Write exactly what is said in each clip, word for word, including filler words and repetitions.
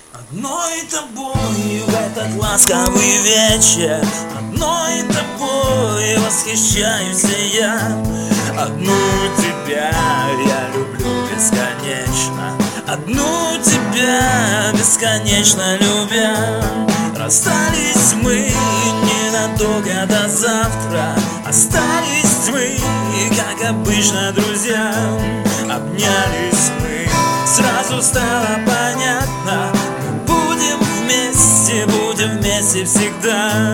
Одной тобой в этот ласковый вечер, одной тобой восхищаюсь я. Одну тебя я люблю бесконечно, одну тебя бесконечно любя. Расстались мы ненадолго до завтра, остались мы, как обычно, друзья. Обнялись мы, сразу стало понятно, будем вместе, будем вместе всегда.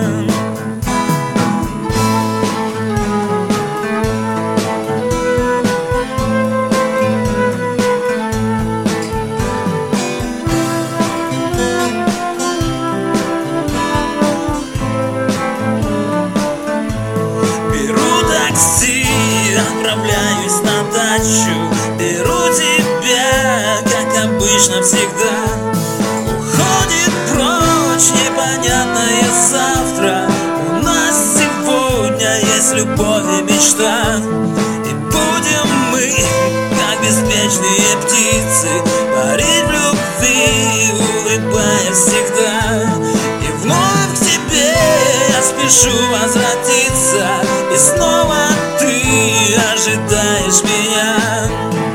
Беру такси, отправляюсь на дачу, беру тебя, как обычно, всегда. Уходит прочь непонятное завтра, у нас сегодня есть любовь и мечта. И будем мы, как беспечные птицы, парить в любви, улыбаясь всегда. И вновь к тебе я спешу возвратиться, и снова ты ожидаешь меня.